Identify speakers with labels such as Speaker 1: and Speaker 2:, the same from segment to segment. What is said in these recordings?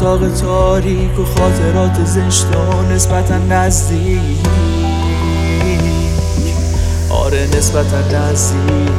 Speaker 1: اتاق تاریک و خاطرات زشت و نسبتا نزدیک، آره نسبتا نزدیک.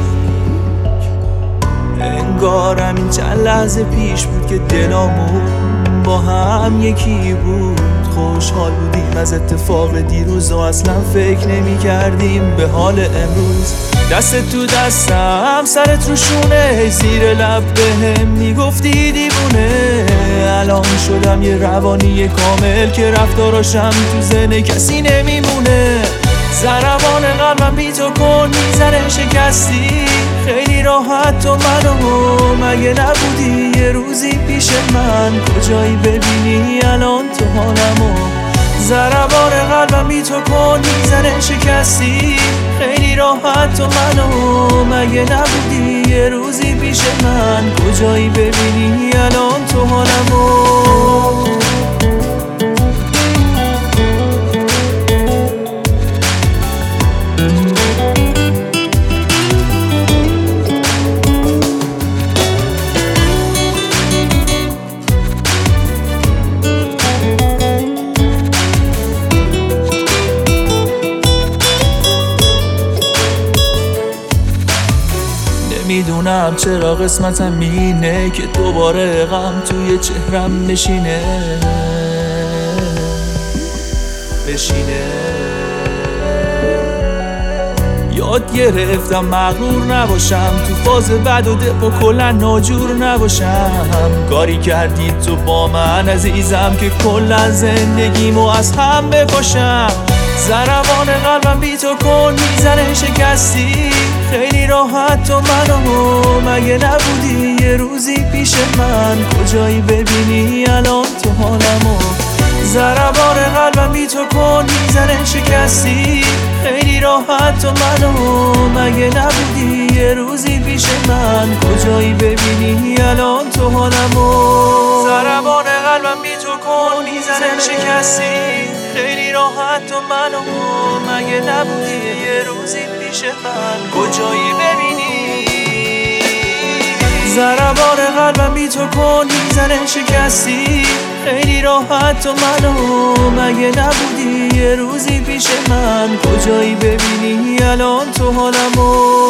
Speaker 1: انگارم این چند لحظه پیش بود که دلامون با هم یکی بود. خوشحال بودیم از اتفاق دیروز و اصلا فکر نمی کردیم به حال امروز. دست تو دستم سرت رو شونه، زیر لب بهم میگفتی دیوونه. الان شدم یه روانی کامل که رفتاراشم تو ذهن کسی نمیمونه. ضربان قلبم بی تو کن میزنه شکستی، خیلی راحت تو منو مگه نبودی یه روزی پیش من؟ کجایی ببینی الان تو حالمو؟ ضربان قلبم بی تو کن میزنه شکستی، خیلی راحت تو منو مگه نبودی یه روزی پیش من؟ کجایی ببینی الان تو حالمو؟ میدونم چرا قسمتم اینه که دوباره غم توی چهرم نشینه. یاد گرفتم مغرور نباشم، تو فاز بد و دپ و کلا ناجور نباشم. کاری کردی تو با من عزیزم که کلا زندگیمو از هم بپاشم. ضربان قلبم بی تو کن میزنه شکستی، خیلی راحت تو منو مگه نبودی یه روزی پیش من؟ کجایی ببینی الان تو حالمو؟ ضربان قلبم بی تو کن میزنه شکستی، خیلی راحت تو منو مگه نبودی یه روزی پیش من؟ کجایی ببینی الان تو حالمو؟ ضربان قلبم بی تو کن میزنه شکستی، خیلی راحت تو منو مگه نبودی یه روزی پیش من؟ کجایی ببینی؟ ضربان قلبم بی تو کن میزنه شکستی، خیلی راحت تو منو مگه نبودی یه روزی پیش من؟ کجایی ببینی الان تو حالمو؟